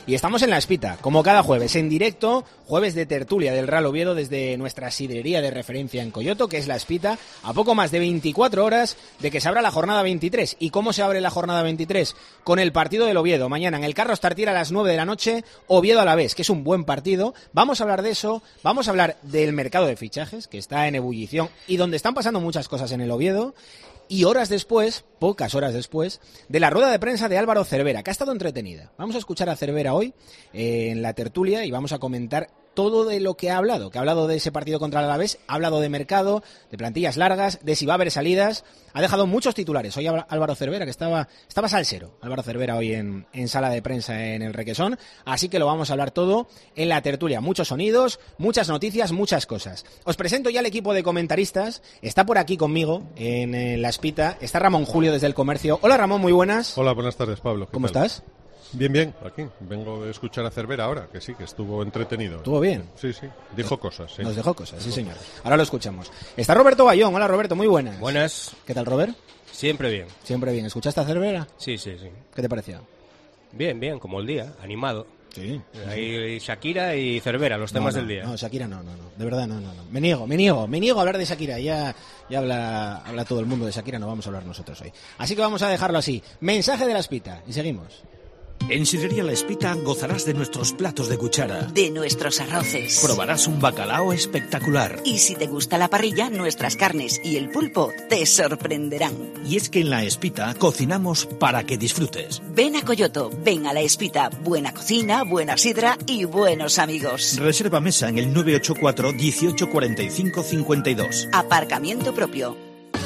Y estamos en La Espita, como cada jueves, en directo, jueves de tertulia del Real Oviedo desde nuestra sidrería de referencia en Coyoto, que es La Espita, a poco más de 24 horas de que se abra la jornada 23. ¿Y cómo se abre la jornada 23? Con el partido del Oviedo. Mañana en el Carlos Tartiere a las 9 de la noche, Oviedo Alavés, que es un buen partido. Vamos a hablar de eso, vamos a hablar del mercado de fichajes, que está en ebullición y donde están pasando muchas cosas en el Oviedo. Y horas después, pocas horas después, de la rueda de prensa de Álvaro Cervera, que ha estado entretenida. Vamos a escuchar a Cervera hoy en la tertulia y vamos a comentar todo de lo que ha hablado de ese partido contra el Alavés, ha hablado de mercado, de plantillas largas, de si va a haber salidas, ha dejado muchos titulares. Hoy Álvaro Cervera, que estaba salsero, Álvaro Cervera hoy en sala de prensa en el Requesón, así que lo vamos a hablar todo en la tertulia. Muchos sonidos, muchas noticias, muchas cosas. Os presento ya el equipo de comentaristas, está por aquí conmigo en La Espita, está Ramón Julio desde El Comercio. Hola Ramón, muy buenas. Hola, buenas tardes Pablo. ¿Cómo estás? Bien, aquí. Vengo de escuchar a Cervera ahora, que sí, que estuvo entretenido. ¿Estuvo bien? Sí, dijo cosas, sí. Nos dejó cosas, sí señor. Ahora lo escuchamos. Está Roberto Bayón. Hola Roberto, muy buenas. Buenas. ¿Qué tal, Robert? Siempre bien. Siempre bien. ¿Escuchaste a Cervera? Sí. ¿Qué te pareció? Bien, como el día, animado. Sí. Hay Shakira y Cervera, los temas del día. No, Shakira no. De verdad, no. Me niego a hablar de Shakira. Ya habla todo el mundo de Shakira, no vamos a hablar nosotros hoy. Así que vamos a dejarlo así. Mensaje de La Espita y seguimos. En Sidrería La Espita gozarás de nuestros platos de cuchara, de nuestros arroces. Probarás un bacalao espectacular. Y si te gusta la parrilla, nuestras carnes y el pulpo te sorprenderán. Y es que en La Espita cocinamos para que disfrutes. Ven a Coyoto, ven a La Espita. Buena cocina, buena sidra y buenos amigos. Reserva mesa en el 984 18 45 52. Aparcamiento propio.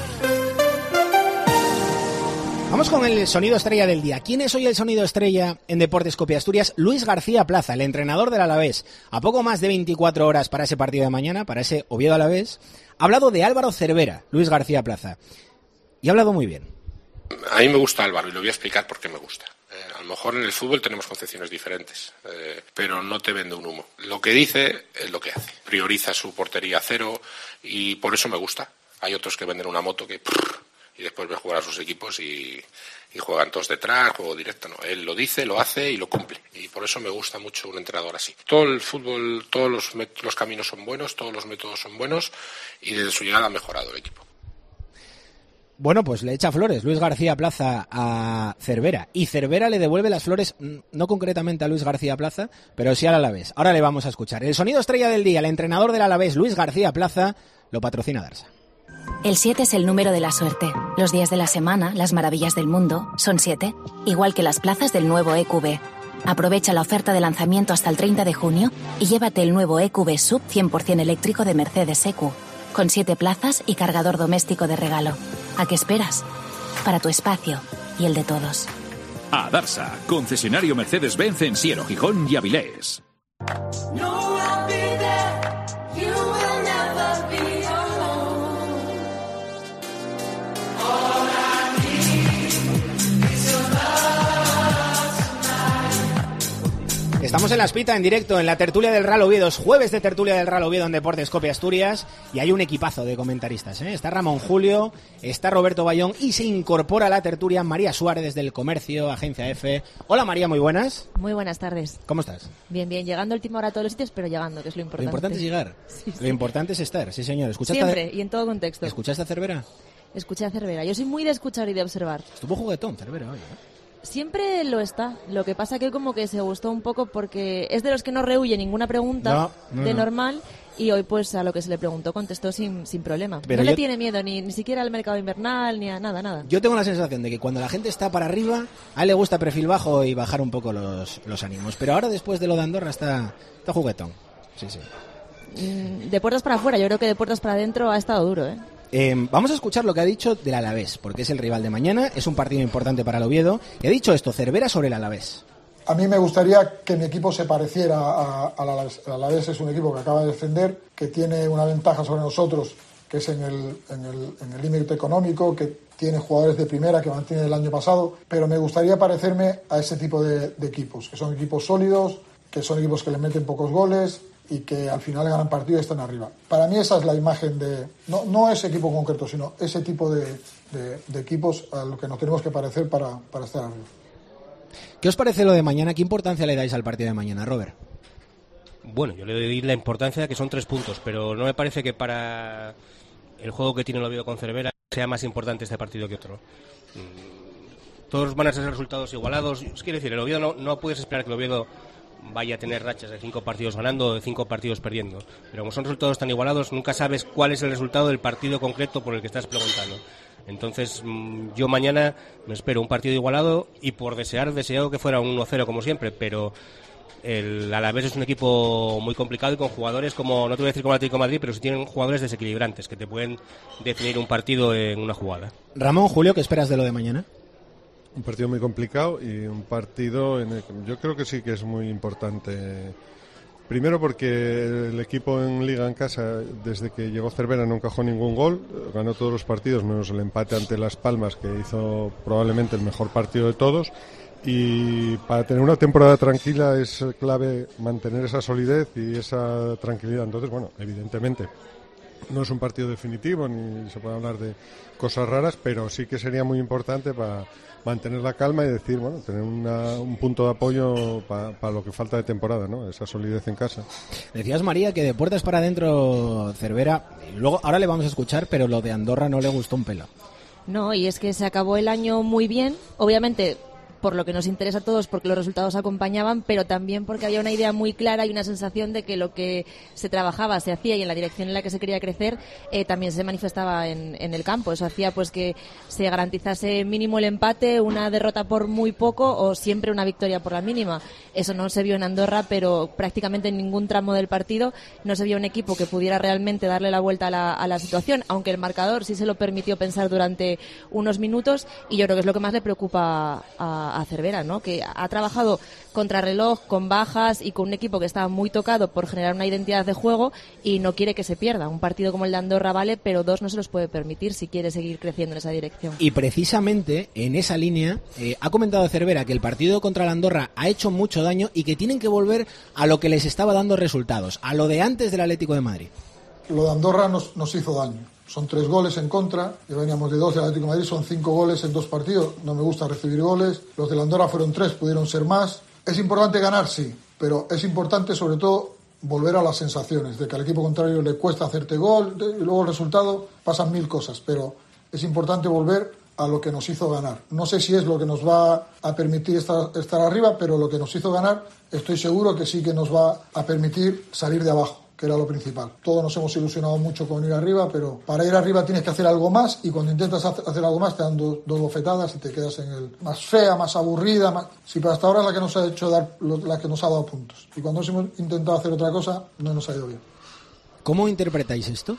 Vamos con el sonido estrella del día. ¿Quién es hoy el sonido estrella en Deportes Copia Asturias? Luis García Plaza, el entrenador del Alavés. A poco más de 24 horas para ese partido de mañana, para ese Oviedo Alavés, ha hablado de Álvaro Cervera, Luis García Plaza. Y ha hablado muy bien. A mí me gusta Álvaro y lo voy a explicar por qué me gusta. A lo mejor en el fútbol tenemos concepciones diferentes, pero no te vende un humo. Lo que dice es lo que hace. Prioriza su portería a cero y por eso me gusta. Hay otros que venden una moto que... y después ve jugar a sus equipos y juegan todos detrás, juego directo. No, él lo dice, lo hace y lo cumple. Y por eso me gusta mucho un entrenador así. Todo el fútbol, todos los caminos son buenos, todos los métodos son buenos y desde su llegada ha mejorado el equipo. Bueno, pues le echa flores Luis García Plaza a Cervera. Y Cervera le devuelve las flores, no concretamente a Luis García Plaza, pero sí al Alavés. Ahora le vamos a escuchar. El sonido estrella del día, el entrenador del Alavés, Luis García Plaza, lo patrocina Darsa. El 7 es el número de la suerte. Los días de la semana, las maravillas del mundo, son 7, igual que las plazas del nuevo EQB. Aprovecha la oferta de lanzamiento hasta el 30 de junio y llévate el nuevo EQB Sub 100% eléctrico de Mercedes EQ, con 7 plazas y cargador doméstico de regalo. ¿A qué esperas? Para tu espacio y el de todos. A Darsa, concesionario Mercedes-Benz en Siero, Gijón y Avilés. Estamos en La Espita en directo en la tertulia del Real Oviedo, jueves de tertulia del Real Oviedo en Deportes Copia Asturias, y hay un equipazo de comentaristas, ¿eh? Está Ramón Julio, está Roberto Bayón y se incorpora a la tertulia María Suárez desde El Comercio, Agencia F. Hola María, muy buenas. Muy buenas tardes. ¿Cómo estás? Bien, llegando a última hora a todos los sitios, pero llegando, que es lo importante. Lo importante es llegar, sí. Lo importante es estar, sí señor. Siempre y en todo contexto. ¿Escuchaste a Cervera? Escuché a Cervera, yo soy muy de escuchar y de observar. Estuvo juguetón Cervera hoy, ¿eh? Siempre lo está. Lo que pasa que como que se gustó un poco porque es de los que no rehuye ninguna pregunta normal, y hoy pues a lo que se le preguntó contestó sin problema. Pero no le tiene miedo ni siquiera al mercado invernal ni a nada. Yo tengo la sensación de que cuando la gente está para arriba, a él le gusta perfil bajo y bajar un poco los ánimos. Pero ahora después de lo de Andorra está juguetón. Sí. De puertas para afuera, yo creo que de puertas para adentro ha estado duro, ¿eh? Vamos a escuchar lo que ha dicho del Alavés, porque es el rival de mañana, es un partido importante para el Oviedo, y ha dicho esto, Cervera sobre el Alavés. A mí me gustaría que mi equipo se pareciera al Alavés. El Alavés es un equipo que acaba de descender, que tiene una ventaja sobre nosotros, que es en el límite económico, que tiene jugadores de primera que mantiene el año pasado, pero me gustaría parecerme a ese tipo de equipos, que son equipos sólidos, que son equipos que le meten pocos goles y que al final ganan partido y están arriba. Para mí esa es la imagen de... No ese equipo concreto, sino ese tipo de equipos a lo que nos tenemos que parecer para estar arriba. ¿Qué os parece lo de mañana? ¿Qué importancia le dais al partido de mañana, Robert? Bueno, yo le doy la importancia que son 3 puntos, pero no me parece que para el juego que tiene el Oviedo con Cervera sea más importante este partido que otro. Todos van a ser resultados igualados. Quiero decir, el Oviedo no puedes esperar que el Oviedo vaya a tener rachas de 5 partidos ganando o de 5 partidos perdiendo. Pero como son resultados tan igualados, nunca sabes cuál es el resultado del partido concreto por el que estás preguntando. Entonces, yo mañana me espero un partido igualado y por deseo que fuera un 1-0 como siempre, pero el Alavés es un equipo muy complicado y con jugadores como, no te voy a decir como el Atlético de Madrid, pero sí tienen jugadores desequilibrantes que te pueden definir un partido en una jugada. Ramón, Julio, ¿qué esperas de lo de mañana? Un partido muy complicado y un partido en el que yo creo que sí que es muy importante. Primero porque el equipo en Liga en casa, desde que llegó Cervera, no encajó ningún gol, ganó todos los partidos menos el empate ante Las Palmas, que hizo probablemente el mejor partido de todos. Y para tener una temporada tranquila es clave mantener esa solidez y esa tranquilidad. Entonces, bueno, evidentemente no es un partido definitivo ni se puede hablar de cosas raras, pero sí que sería muy importante para mantener la calma y decir, bueno, tener un punto de apoyo para lo que falta de temporada, ¿no? Esa solidez en casa. Decías, María, que de puertas para adentro Cervera, y luego ahora le vamos a escuchar, pero lo de Andorra no le gustó un pelo. No, y es que se acabó el año muy bien, obviamente por lo que nos interesa a todos, porque los resultados acompañaban, pero también porque había una idea muy clara y una sensación de que lo que se trabajaba, se hacía y en la dirección en la que se quería crecer también se manifestaba en el campo. Eso hacía pues que se garantizase mínimo el empate, una derrota por muy poco o siempre una victoria por la mínima. Eso no se vio en Andorra, pero prácticamente en ningún tramo del partido no se vio un equipo que pudiera realmente darle la vuelta a la situación, aunque el marcador sí se lo permitió pensar durante unos minutos, y yo creo que es lo que más le preocupa a Cervera, ¿no? Que ha trabajado contrarreloj, con bajas y con un equipo que estaba muy tocado por generar una identidad de juego y no quiere que se pierda. Un partido como el de Andorra vale, pero 2 no se los puede permitir si quiere seguir creciendo en esa dirección. Y precisamente en esa línea ha comentado Cervera que el partido contra el Andorra ha hecho mucho daño y que tienen que volver a lo que les estaba dando resultados, a lo de antes del Atlético de Madrid. Lo de Andorra nos hizo daño. Son 3 goles en contra, ya veníamos de 2 del Atlético de Madrid, son 5 goles en 2 partidos. No me gusta recibir goles. Los de la Andorra fueron 3, pudieron ser más. Es importante ganar, sí, pero es importante sobre todo volver a las sensaciones, de que al equipo contrario le cuesta hacerte gol, y luego el resultado, pasan 1000 cosas, pero es importante volver a lo que nos hizo ganar. No sé si es lo que nos va a permitir estar arriba, pero lo que nos hizo ganar estoy seguro que sí que nos va a permitir salir de abajo, que era lo principal. Todos nos hemos ilusionado mucho con ir arriba, pero para ir arriba tienes que hacer algo más, y cuando intentas hacer algo más te dan 2 bofetadas y te quedas en el más fea, más aburrida, más... Sí, pero hasta ahora es la que nos ha hecho la que nos ha dado puntos. Y cuando hemos intentado hacer otra cosa, no nos ha ido bien. ¿Cómo interpretáis esto?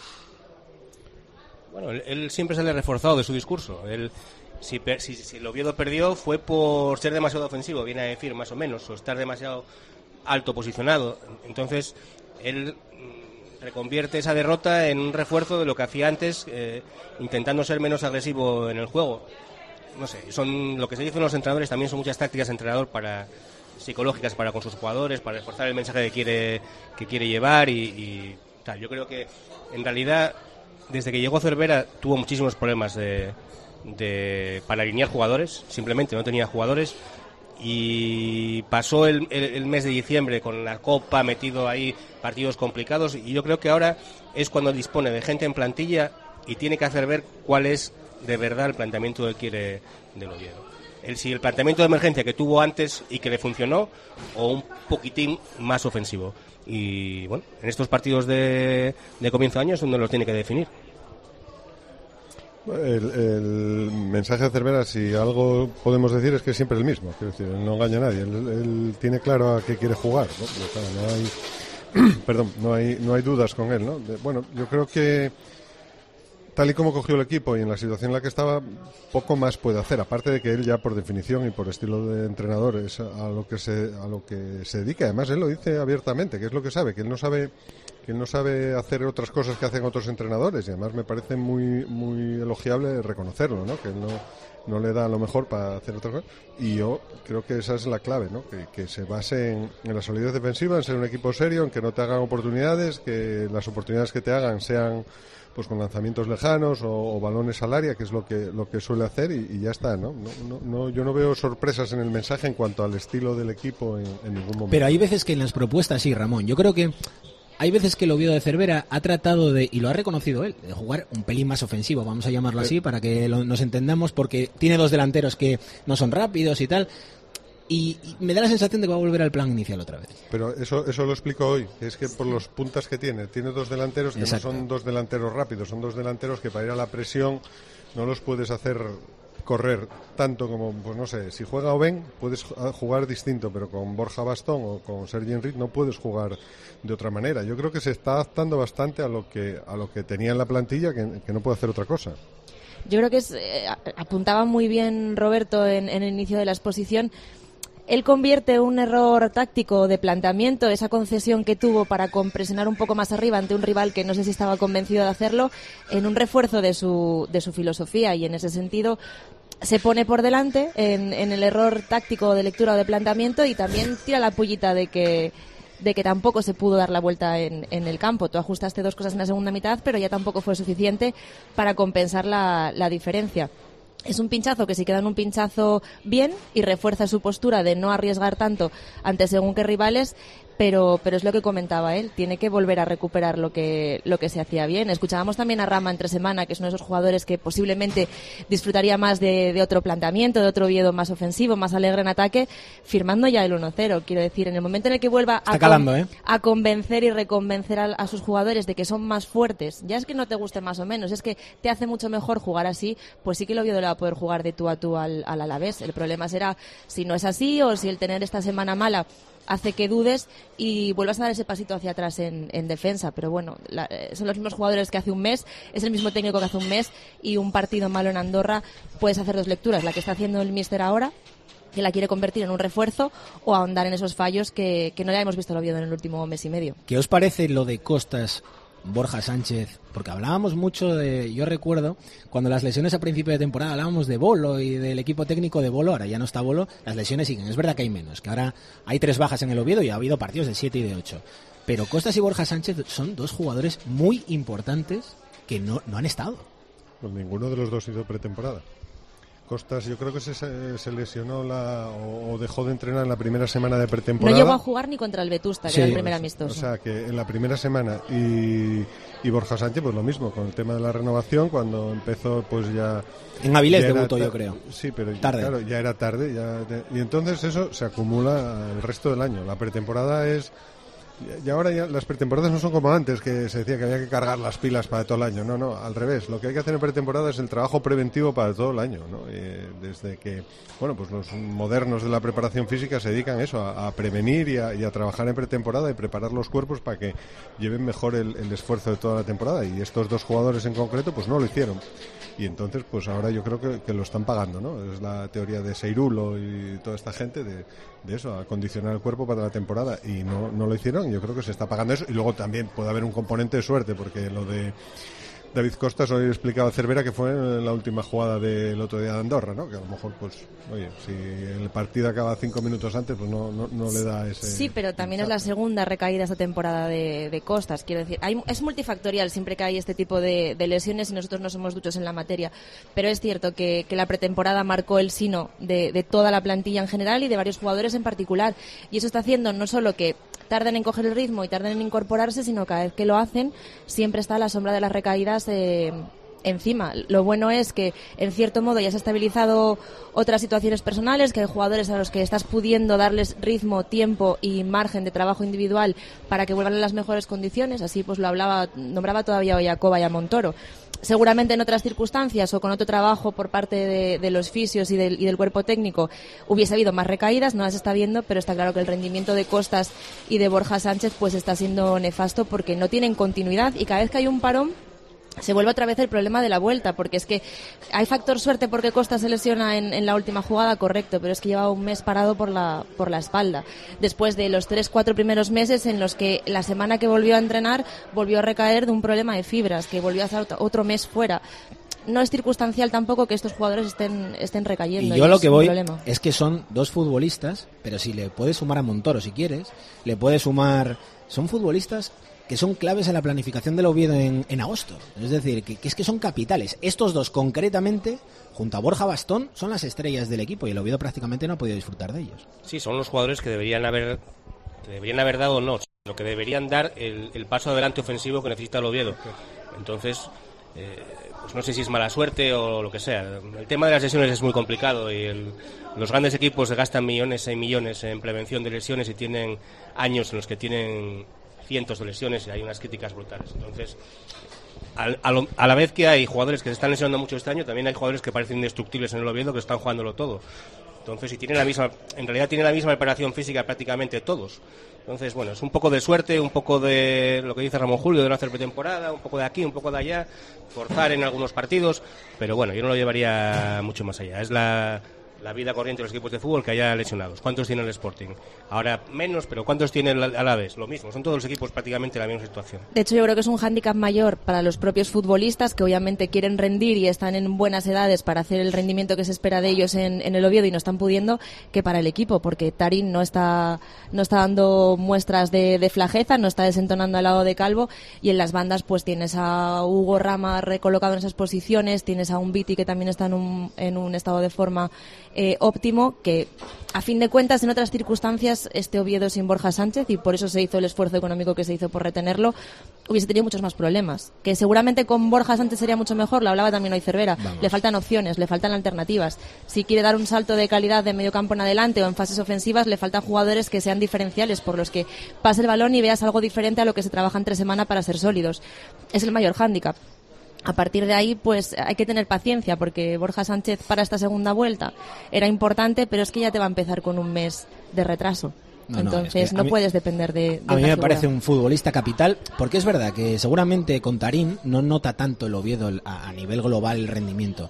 Bueno, él siempre sale reforzado de su discurso. Si el Oviedo perdió fue por ser demasiado ofensivo, viene a decir más o menos, o estar demasiado alto posicionado. Entonces él reconvierte esa derrota en un refuerzo de lo que hacía antes, intentando ser menos agresivo en el juego. No sé, son lo que se dicen los entrenadores, también son muchas tácticas de entrenador psicológicas para con sus jugadores, para reforzar el mensaje que quiere llevar y tal. Yo creo que en realidad desde que llegó Cervera tuvo muchísimos problemas para alinear jugadores, simplemente no tenía jugadores. Y pasó el mes de diciembre con la Copa metido ahí, partidos complicados, y yo creo que ahora es cuando dispone de gente en plantilla y tiene que hacer ver cuál es de verdad el planteamiento que quiere del Oviedo. Si el planteamiento de emergencia que tuvo antes y que le funcionó, o un poquitín más ofensivo. Y bueno, en estos partidos de comienzo de año es donde los tiene que definir. El mensaje de Cervera, si algo podemos decir, es que es siempre el mismo. Quiero decir, él no engaña a nadie. Él tiene claro a qué quiere jugar, ¿no? Pero, claro, no hay dudas con él, ¿no? Bueno, yo creo que tal y como cogió el equipo y en la situación en la que estaba, poco más puede hacer, aparte de que él ya por definición y por estilo de entrenador es a lo que se dedica. Además él lo dice abiertamente, que es lo que sabe, que él no sabe que no sabe hacer otras cosas que hacen otros entrenadores, y además me parece muy muy elogiable reconocerlo, ¿no? Que él no le da lo mejor para hacer otras cosas, y yo creo que esa es la clave, ¿no? Que se base en la solidez defensiva, en ser un equipo serio, en que no te hagan oportunidades, que las oportunidades que te hagan sean pues con lanzamientos lejanos o balones al área, que es lo que suele hacer, y ya está, ¿no? Yo no veo sorpresas en el mensaje en cuanto al estilo del equipo en ningún momento. Pero hay veces que en las propuestas, sí, Ramón, yo creo que hay veces que el Oviedo de Cervera ha tratado de, y lo ha reconocido él, de jugar un pelín más ofensivo, vamos a llamarlo así, para que nos entendamos, porque tiene dos delanteros que no son rápidos y tal. Y me da la sensación de que va a volver al plan inicial otra vez. Pero eso lo explico hoy, que es que por los puntas que tiene dos delanteros que Exacto. No son dos delanteros rápidos, son dos delanteros que para ir a la presión no los puedes hacer correr tanto como, pues no sé, si juega Oben puedes jugar distinto, pero con Borja Bastón o con Sergi Enric no puedes jugar de otra manera. Yo creo que se está adaptando bastante a lo que tenía en la plantilla, que no puede hacer otra cosa. Yo creo que apuntaba muy bien Roberto en el inicio de la exposición. Él convierte un error táctico de planteamiento, esa concesión que tuvo para presionar un poco más arriba ante un rival que no sé si estaba convencido de hacerlo, en un refuerzo de su filosofía, y en ese sentido se pone por delante en el error táctico de lectura o de planteamiento, y también tira la pullita de que tampoco se pudo dar la vuelta en el campo. Tú ajustaste dos cosas en la segunda mitad, pero ya tampoco fue suficiente para compensar la diferencia. Es un pinchazo que si queda en un pinchazo bien y refuerza su postura de no arriesgar tanto ante según qué rivales, pero es lo que comentaba él, tiene que volver a recuperar lo que se hacía bien. Escuchábamos también a Rama entre semana, que es uno de esos jugadores que posiblemente disfrutaría más de otro planteamiento, de otro Oviedo más ofensivo, más alegre en ataque, firmando ya el 1-0. Quiero decir, en el momento en el que vuelva a convencer y reconvencer a sus jugadores de que son más fuertes, ya es que no te guste más o menos, es que te hace mucho mejor jugar así, pues sí que el Oviedo le va a poder jugar de tú a tú al Alavés. El problema será si no es así, o si el tener esta semana mala hace que dudes y vuelvas a dar ese pasito hacia atrás en defensa. Pero bueno, son los mismos jugadores que hace un mes, es el mismo técnico que hace un mes, y un partido malo en Andorra puedes hacer dos lecturas, la que está haciendo el míster ahora, que la quiere convertir en un refuerzo, o ahondar en esos fallos que no ya hemos visto el Oviedo en el último mes y medio. ¿Qué os parece lo de Costas, Borja Sánchez? Porque hablábamos mucho yo recuerdo, cuando las lesiones a principio de temporada hablábamos de Bolo y del equipo técnico de Bolo, ahora ya no está Bolo, las lesiones siguen. Es verdad que hay menos, que ahora hay 3 bajas en el Oviedo y ha habido partidos de 7 y de 8. Pero Costas y Borja Sánchez son dos jugadores muy importantes que no han estado. Pues ninguno de los dos hizo pretemporada. Costas yo creo que se lesionó o dejó de entrenar en la primera semana de pretemporada. No llegó a jugar ni contra el Vetusta, que era el primer amistoso. O sea, que en la primera semana. Y Borja Sánchez, pues lo mismo, con el tema de la renovación, cuando empezó, pues ya... En Avilés debutó, yo creo. Sí, pero tarde. Claro, ya era tarde. Y entonces eso se acumula el resto del año. La pretemporada es... Y ahora ya las pretemporadas no son como antes, que se decía que había que cargar las pilas para todo el año. No, al revés. Lo que hay que hacer en pretemporada es el trabajo preventivo para todo el año, ¿no? Desde que, pues los modernos de la preparación física se dedican a prevenir y a trabajar en pretemporada y preparar los cuerpos para que lleven mejor el esfuerzo de toda la temporada. Y estos dos jugadores en concreto, pues no lo hicieron. Y entonces, pues ahora yo creo que lo están pagando, ¿no? Es la teoría de Seirulo y toda esta gente de eso, acondicionar el cuerpo para la temporada, y no lo hicieron. Yo creo que se está pagando eso, y luego también puede haber un componente de suerte, porque lo de David Costas, hoy explicaba Cervera que fue en la última jugada del otro día de Andorra, ¿no? Que a lo mejor, pues, oye, si el partido acaba 5 minutos antes, pues no le da ese... Sí, pero también es la segunda recaída esta temporada de Costas, quiero decir. Es multifactorial siempre que hay este tipo de lesiones, y nosotros no somos duchos en la materia, pero es cierto que la pretemporada marcó el sino de toda la plantilla en general y de varios jugadores en particular, y eso está haciendo no solo que tarden en coger el ritmo y tarden en incorporarse, sino cada vez que lo hacen siempre está la sombra de las recaídas encima. Lo bueno es que en cierto modo ya se ha estabilizado otras situaciones personales, que hay jugadores a los que estás pudiendo darles ritmo, tiempo y margen de trabajo individual para que vuelvan en las mejores condiciones. Así pues nombraba todavía hoy a Cova y a Montoro. Seguramente en otras circunstancias o con otro trabajo por parte de los fisios y del cuerpo técnico hubiese habido más recaídas, no las está viendo, pero está claro que el rendimiento de Costas y de Borja Sánchez pues está siendo nefasto, porque no tienen continuidad, y cada vez que hay un parón se vuelve otra vez el problema de la vuelta, porque es que hay factor suerte porque Costa se lesiona en la última jugada, correcto, pero es que llevaba un mes parado por la espalda, después de los 3-4 primeros meses en los que la semana que volvió a entrenar volvió a recaer de un problema de fibras, que volvió a estar otro mes fuera. No es circunstancial tampoco que estos jugadores estén recayendo. Y yo lo que voy es que son dos futbolistas, pero si le puedes sumar a Montoro si quieres, le puedes sumar... Son futbolistas que son claves en la planificación del Oviedo en agosto. Es decir, que es que son capitales. Estos dos concretamente, junto a Borja Bastón, son las estrellas del equipo y el Oviedo prácticamente no ha podido disfrutar de ellos. Sí, son los jugadores que deberían haber dado, no, lo que deberían dar el paso adelante ofensivo que necesita el Oviedo. Entonces, pues no sé si es mala suerte o lo que sea. El tema de las lesiones es muy complicado y los grandes equipos gastan millones y millones en prevención de lesiones y tienen años en los que tienen cientos de lesiones y hay unas críticas brutales. Entonces, a la vez que hay jugadores que se están lesionando mucho este año, también hay jugadores que parecen indestructibles en el Oviedo que están jugándolo todo. Entonces, en realidad tienen la misma preparación física prácticamente todos. Entonces, bueno, es un poco de suerte, un poco de lo que dice Ramón Julio, de no hacer pretemporada, un poco de aquí, un poco de allá, forzar en algunos partidos, pero bueno, yo no lo llevaría mucho más allá. Es la vida corriente de los equipos de fútbol que haya lesionados. ¿Cuántos tiene el Sporting? Ahora menos, pero ¿cuántos tiene el Alavés? Lo mismo, son todos los equipos prácticamente en la misma situación. De hecho, yo creo que es un hándicap mayor para los propios futbolistas que obviamente quieren rendir y están en buenas edades para hacer el rendimiento que se espera de ellos en el Oviedo y no están pudiendo, que para el equipo, porque Tarín no está dando muestras de flajeza, no está desentonando al lado de Calvo, y en las bandas pues tienes a Hugo Rama recolocado en esas posiciones, tienes a un Viti que también está en un estado de forma óptimo, que a fin de cuentas en otras circunstancias este Oviedo sin Borja Sánchez, y por eso se hizo el esfuerzo económico que se hizo por retenerlo, hubiese tenido muchos más problemas, que seguramente con Borja Sánchez sería mucho mejor. Lo hablaba también hoy Cervera. Vamos. Le faltan opciones, le faltan alternativas. Si quiere dar un salto de calidad de medio campo en adelante o en fases ofensivas, le faltan jugadores que sean diferenciales, por los que pase el balón y veas algo diferente a lo que se trabaja entre semana para ser sólidos. Es el mayor hándicap. A partir de ahí, pues hay que tener paciencia, porque Borja Sánchez para esta segunda vuelta era importante, pero es que ya te va a empezar con un mes de retraso. Entonces es que no puedes depender de a mí me parece un futbolista capital, porque es verdad que seguramente con Tarín no nota tanto el Oviedo a nivel global el rendimiento,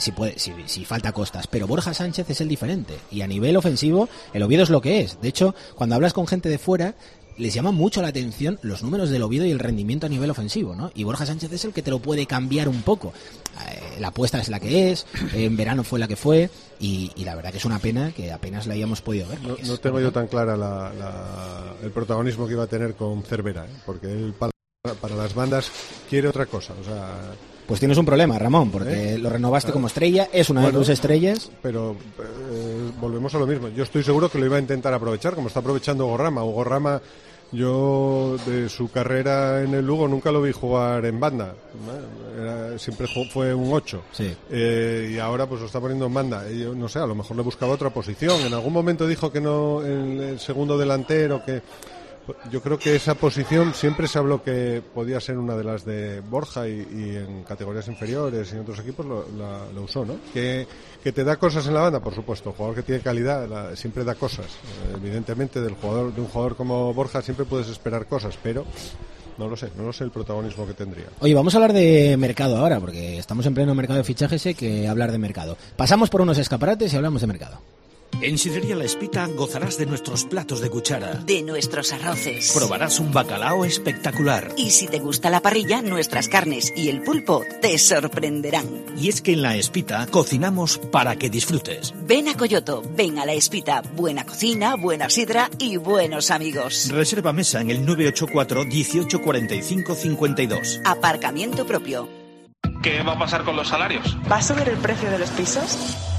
si falta Costas, pero Borja Sánchez es el diferente, y a nivel ofensivo el Oviedo es lo que es. De hecho, cuando hablas con gente de fuera, les llama mucho la atención los números del Oviedo y el rendimiento a nivel ofensivo, ¿no? Y Borja Sánchez es el que te lo puede cambiar un poco. La apuesta es la que es, en verano fue la que fue, y la verdad que es una pena que apenas la hayamos podido ver. No tengo yo tan clara el protagonismo que iba a tener con Cervera, porque él para las bandas quiere otra cosa, o sea... Pues tienes un problema, Ramón, porque lo renovaste como estrella, es una de tus estrellas. Pero volvemos a lo mismo. Yo estoy seguro que lo iba a intentar aprovechar, como está aprovechando Hugo Rama. Hugo Rama, yo de su carrera en el Lugo nunca lo vi jugar en banda. Siempre fue un 8. Sí. Y ahora pues lo está poniendo en banda. Y yo no sé, a lo mejor le buscaba otra posición. En algún momento dijo que no, el segundo delantero, que... Yo creo que esa posición siempre se habló que podía ser una de las de Borja y en categorías inferiores y en otros equipos lo usó, ¿no? Que te da cosas en la banda, por supuesto. El jugador que tiene calidad siempre da cosas. Evidentemente de un jugador como Borja siempre puedes esperar cosas, pero no lo sé el protagonismo que tendría. Oye, vamos a hablar de mercado ahora, porque estamos en pleno mercado de fichajes, que hablar de mercado. Pasamos por unos escaparates y hablamos de mercado. En Sidrería La Espita gozarás de nuestros platos de cuchara, de nuestros arroces. Probarás un bacalao espectacular. Y si te gusta la parrilla, nuestras carnes y el pulpo te sorprenderán. Y es que en La Espita cocinamos para que disfrutes. Ven a Coyoto, ven a La Espita. Buena cocina, buena sidra y buenos amigos. Reserva mesa en el 984 18 45 52. Aparcamiento propio. ¿Qué va a pasar con los salarios? ¿Va a subir el precio de los pisos?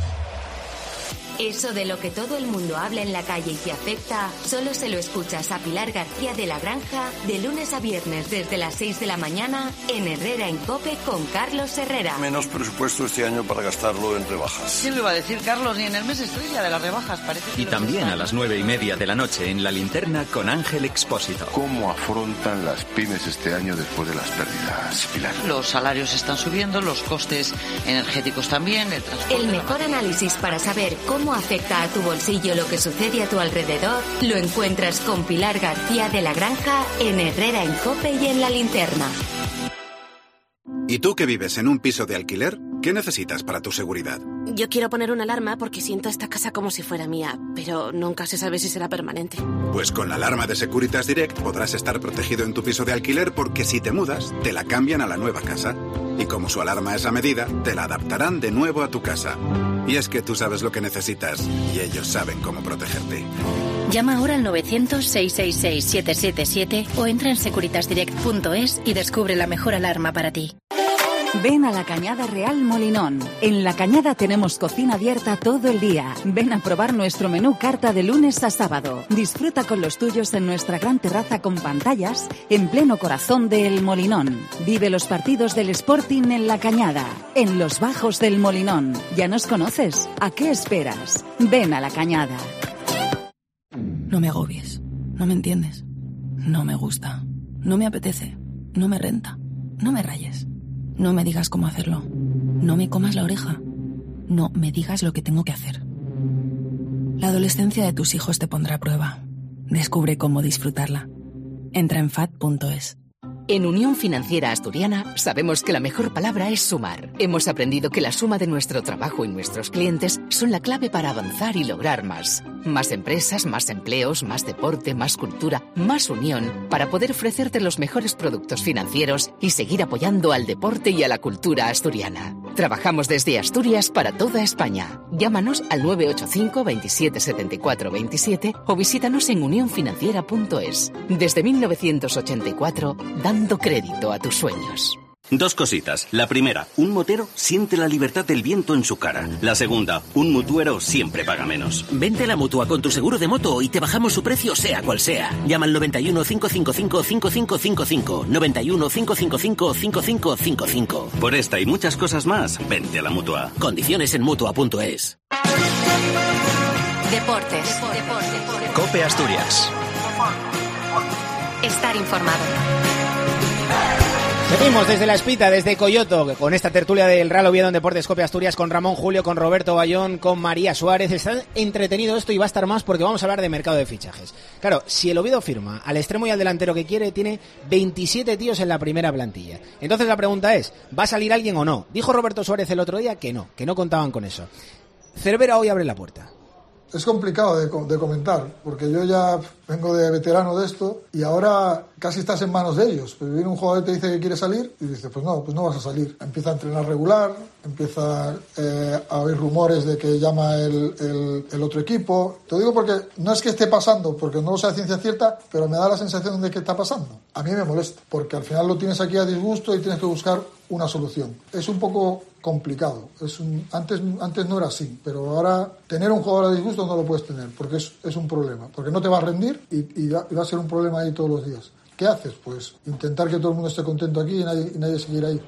Eso de lo que todo el mundo habla en la calle y que afecta, solo se lo escuchas a Pilar García de la Granja de lunes a viernes desde las 6 de la mañana en Herrera en COPE con Carlos Herrera. Menos presupuesto este año para gastarlo en rebajas. ¿Quién lo iba a decir, Carlos? Ni en el mes estrella de las rebajas, parece que... Y también a las 9:30 de la noche en La Linterna con Ángel Expósito. ¿Cómo afrontan las pymes este año después de las pérdidas, Pilar? Los salarios están subiendo, los costes energéticos también, el transporte... El mejor análisis para saber cómo afecta a tu bolsillo lo que sucede a tu alrededor lo encuentras con Pilar García de la Granja en Herrera en COPE y en La Linterna. ¿Y tú que vives en un piso de alquiler? ¿Qué necesitas para tu seguridad? Yo quiero poner una alarma porque siento esta casa como si fuera mía, pero nunca se sabe si será permanente. Pues con la alarma de Securitas Direct podrás estar protegido en tu piso de alquiler porque si te mudas, te la cambian a la nueva casa. Y como su alarma es a medida, te la adaptarán de nuevo a tu casa. Y es que tú sabes lo que necesitas y ellos saben cómo protegerte. Llama ahora al 900-666-777 o entra en securitasdirect.es y descubre la mejor alarma para ti. Ven a La Cañada Real Molinón. En La Cañada tenemos cocina abierta todo el día. Ven a probar nuestro menú carta de lunes a sábado. Disfruta con los tuyos en nuestra gran terraza con pantallas en pleno corazón de El Molinón. Vive los partidos del Sporting en La Cañada, en los bajos del Molinón. ¿Ya nos conoces? ¿A qué esperas? Ven a La Cañada. No me agobies. No me entiendes. No me gusta. No me apetece. No me renta. No me rayes. No me digas cómo hacerlo. No me comas la oreja. No me digas lo que tengo que hacer. La adolescencia de tus hijos te pondrá a prueba. Descubre cómo disfrutarla. Entra en FAD.es. En Unión Financiera Asturiana sabemos que la mejor palabra es sumar. Hemos aprendido que la suma de nuestro trabajo y nuestros clientes son la clave para avanzar y lograr más. Más empresas, más empleos, más deporte, más cultura, más unión, para poder ofrecerte los mejores productos financieros y seguir apoyando al deporte y a la cultura asturiana. Trabajamos desde Asturias para toda España. Llámanos al 985 27 74 27 o visítanos en unionfinanciera.es. Desde 1984, dando crédito a tus sueños. Dos cositas. La primera, un motero siente la libertad del viento en su cara. La segunda, un mutuero siempre paga menos. Vente a la Mutua con tu seguro de moto y te bajamos su precio sea cual sea. Llama al 91 555 5555. 91 555 5555. Por esta y muchas cosas más, vente a la Mutua. Condiciones en Mutua.es. Deportes. COPE Asturias. Estar informado. Seguimos desde La Espita, desde Coyoto, con esta tertulia del Real Oviedo en Deportes COPE Asturias, con Ramón Julio, con Roberto Bayón, con María Suárez. Está entretenido esto y va a estar más porque vamos a hablar de mercado de fichajes. Claro, si el Oviedo firma al extremo y al delantero que quiere, tiene 27 tíos en la primera plantilla. Entonces la pregunta es, ¿va a salir alguien o no? Dijo Roberto Suárez el otro día que no contaban con eso. Cervera hoy abre la puerta. Es complicado de comentar, porque yo ya vengo de veterano de esto y ahora casi estás en manos de ellos. Pues viene un jugador y te dice que quiere salir y dices, pues no vas a salir. Empieza a entrenar regular, empieza a oír rumores de que llama el otro equipo. Te lo digo porque no es que esté pasando, porque no lo sé a ciencia cierta, pero me da la sensación de que está pasando. A mí me molesta, porque al final lo tienes aquí a disgusto y tienes que buscar una solución. Es un poco complicado. Antes no era así, pero ahora tener un jugador a disgusto no lo puedes tener, porque es un problema, porque no te va a rendir y va a ser un problema ahí todos los días. ¿Qué haces? Pues intentar que todo el mundo esté contento aquí y nadie seguir ahí.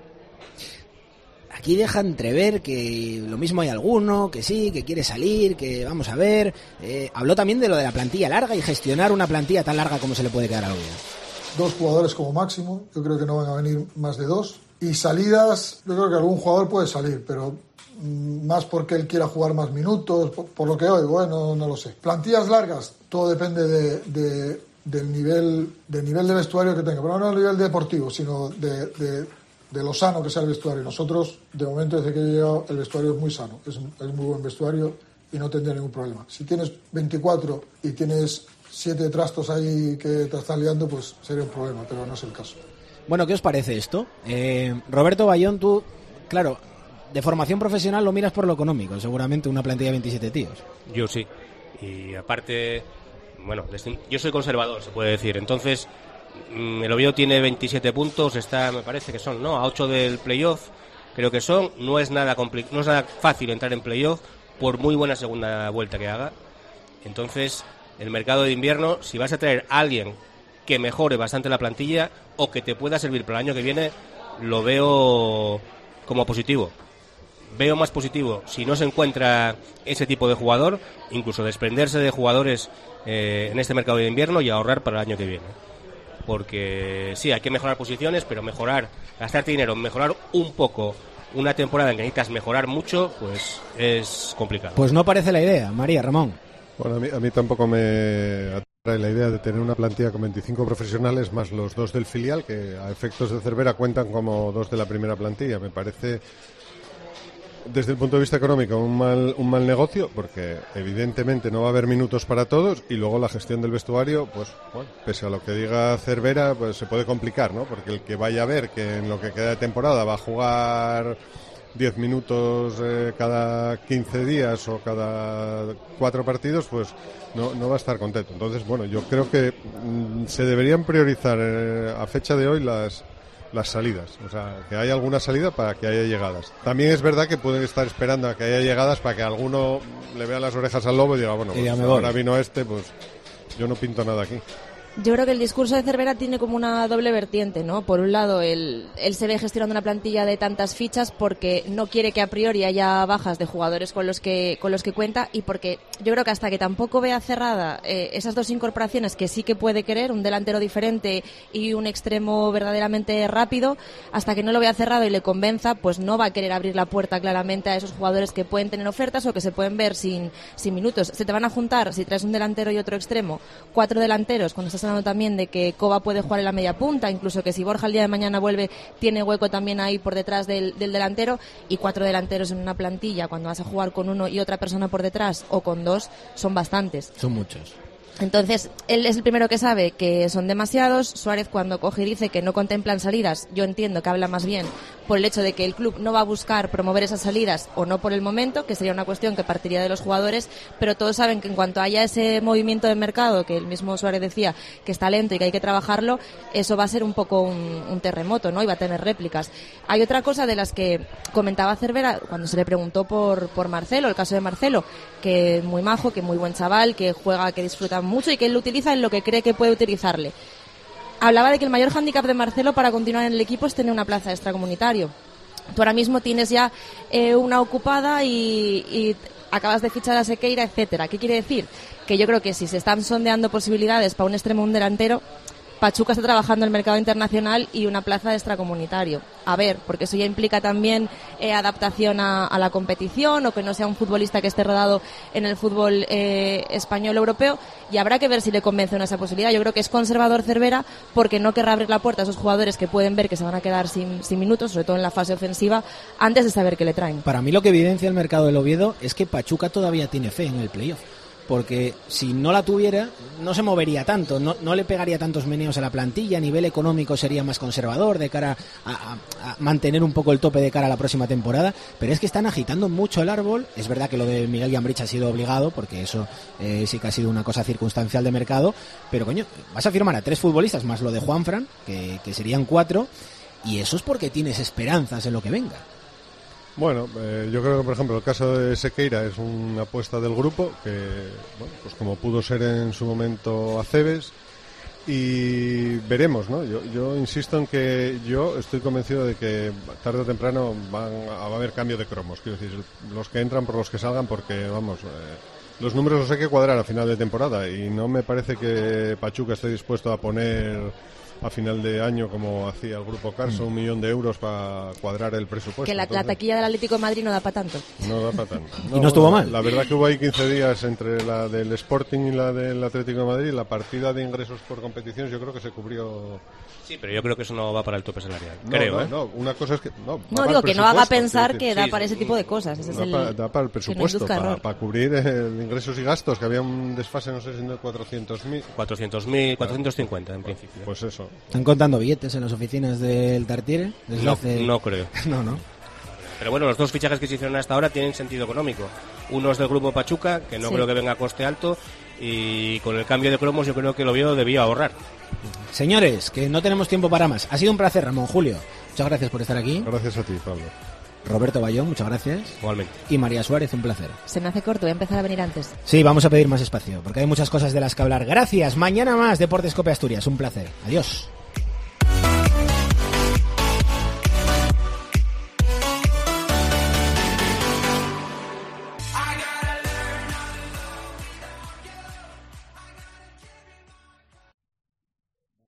Aquí deja entrever que lo mismo hay alguno, que sí, que quiere salir, que vamos a ver. Habló también de lo de la plantilla larga y gestionar una plantilla tan larga como se le puede quedar a Oviedo. 2 jugadores como máximo, yo creo que no van a venir más de 2. Y salidas, yo creo que algún jugador puede salir, pero más porque él quiera jugar más minutos, por lo que oigo, bueno, no lo sé. Plantillas largas, todo depende del nivel de vestuario que tenga, pero no a nivel deportivo, sino de lo sano que sea el vestuario. Nosotros, de momento, desde que he llegado, el vestuario es muy sano, es muy buen vestuario y no tendría ningún problema. Si tienes 24 y tienes 7 trastos ahí que te están liando, pues sería un problema, pero no es el caso. Bueno, ¿qué os parece esto? Roberto Bayón, tú, claro, de formación profesional lo miras por lo económico, seguramente una plantilla de 27 tíos. Yo sí, y aparte, bueno, yo soy conservador, se puede decir, entonces el Oviedo tiene 27 puntos, me parece que son, ¿no?, a 8 del playoff, creo que son, no es nada fácil entrar en playoff, por muy buena segunda vuelta que haga. Entonces, el mercado de invierno, si vas a traer a alguien que mejore bastante la plantilla o que te pueda servir para el año que viene, lo veo como positivo. Veo más positivo si no se encuentra ese tipo de jugador, incluso desprenderse de jugadores en este mercado de invierno y ahorrar para el año que viene. Porque sí, hay que mejorar posiciones, pero gastarte dinero, mejorar un poco una temporada en que necesitas mejorar mucho, pues es complicado. Pues no parece la idea, María, Ramón. Bueno, a mí tampoco me La idea de tener una plantilla con 25 profesionales más los 2 del filial, que a efectos de Cervera cuentan como 2 de la primera plantilla, me parece, desde el punto de vista económico, un mal negocio, porque evidentemente no va a haber minutos para todos, y luego la gestión del vestuario, pues bueno, pese a lo que diga Cervera, pues se puede complicar, ¿no? Porque el que vaya a ver que en lo que queda de temporada va a jugar 10 minutos cada 15 días o cada 4 partidos, pues no va a estar contento. Entonces, bueno, yo creo que se deberían priorizar a fecha de hoy las salidas, o sea, que haya alguna salida para que haya llegadas. También es verdad que pueden estar esperando a que haya llegadas para que alguno le vea las orejas al lobo y diga, bueno, pues ahora vino pues yo no pinto nada aquí. Yo creo que el discurso de Cervera tiene como una doble vertiente, ¿no? Por un lado, él se ve gestionando una plantilla de tantas fichas porque no quiere que a priori haya bajas de jugadores con los que cuenta, y porque yo creo que hasta que tampoco vea cerrada esas 2 incorporaciones que sí que puede querer, un delantero diferente y un extremo verdaderamente rápido, hasta que no lo vea cerrado y le convenza, pues no va a querer abrir la puerta claramente a esos jugadores que pueden tener ofertas o que se pueden ver sin minutos. Se te van a juntar, si traes un delantero y otro extremo, 4 delanteros, cuando estás hablando también de que Koba puede jugar en la media punta, incluso que si Borja el día de mañana vuelve, tiene hueco también ahí por detrás del delantero, y 4 delanteros en una plantilla, cuando vas a jugar con uno y otra persona por detrás, o con 2, son bastantes. Son muchos. Entonces, él es el primero que sabe que son demasiados. Suárez, cuando coge y dice que no contemplan salidas, yo entiendo que habla más bien por el hecho de que el club no va a buscar promover esas salidas, o no por el momento, que sería una cuestión que partiría de los jugadores, pero todos saben que en cuanto haya ese movimiento de mercado, que el mismo Suárez decía que está lento y que hay que trabajarlo, eso va a ser un poco un terremoto, ¿no? Y va a tener réplicas. Hay otra cosa de las que comentaba Cervera cuando se le preguntó por Marcelo, el caso de Marcelo, que muy majo, que muy buen chaval, que juega, que disfruta mucho y que él lo utiliza en lo que cree que puede utilizarle. Hablaba de que el mayor hándicap de Marcelo para continuar en el equipo es tener una plaza extracomunitario. Tú ahora mismo tienes ya una ocupada y acabas de fichar a Sequeira, etcétera. ¿Qué quiere decir? Que yo creo que si se están sondeando posibilidades para un extremo o un delantero, Pachuca está trabajando en el mercado internacional y una plaza de extracomunitario. A ver, porque eso ya implica también adaptación a la competición, o que no sea un futbolista que esté rodado en el fútbol español europeo, y habrá que ver si le convence o no esa posibilidad. Yo creo que es conservador Cervera porque no querrá abrir la puerta a esos jugadores que pueden ver que se van a quedar sin minutos, sobre todo en la fase ofensiva, antes de saber qué le traen. Para mí lo que evidencia el mercado del Oviedo es que Pachuca todavía tiene fe en el playoff. Porque si no la tuviera, no se movería tanto, no le pegaría tantos meneos a la plantilla, a nivel económico sería más conservador de cara a mantener un poco el tope de cara a la próxima temporada, pero es que están agitando mucho el árbol. Es verdad que lo de Miguel Gambrich ha sido obligado, porque eso sí que ha sido una cosa circunstancial de mercado, pero coño, vas a firmar a 3 futbolistas más lo de Juanfran, que serían 4, y eso es porque tienes esperanzas en lo que venga. Bueno, yo creo que, por ejemplo, el caso de Sequeira es una apuesta del grupo que, bueno, pues como pudo ser en su momento Aceves, y veremos, ¿no? Yo insisto en que yo estoy convencido de que tarde o temprano va a haber cambio de cromos. Quiero decir, los que entran por los que salgan, porque, vamos, los números los hay que cuadrar a final de temporada, y no me parece que Pachuca esté dispuesto a poner a final de año, como hacía el Grupo Carso, 1 millón de euros para cuadrar el presupuesto. Que la taquilla del Atlético de Madrid no da para tanto. No da para tanto. Y no estuvo mal. La verdad que hubo ahí 15 días entre la del Sporting y la del Atlético de Madrid. La partida de ingresos por competiciones yo creo que se cubrió. Sí, pero yo creo que eso no va para el tope salarial. No, una cosa es que... No digo que no haga pensar que da para ese tipo de cosas. Ese da para el presupuesto, para cubrir ingresos y gastos, que había un desfase, no sé si de 400.000. 400.000, 450 en principio. Pues eso. ¿Están contando billetes en las oficinas del Tartiere? No creo. No. Pero bueno, los 2 fichajes que se hicieron hasta ahora tienen sentido económico. Uno es del Grupo Pachuca, que no creo que venga a coste alto, y con el cambio de cromos yo creo que el Oviedo debía ahorrar. Señores, que no tenemos tiempo para más. Ha sido un placer, Ramón Julio. Muchas gracias por estar aquí. Gracias a ti, Pablo. Roberto Bayón, muchas gracias. Igualmente. Y María Suárez, un placer. Se me hace corto, voy a empezar a venir antes. Sí, vamos a pedir más espacio, porque hay muchas cosas de las que hablar. Gracias. Mañana más Deportes Cope Asturias. Un placer. Adiós.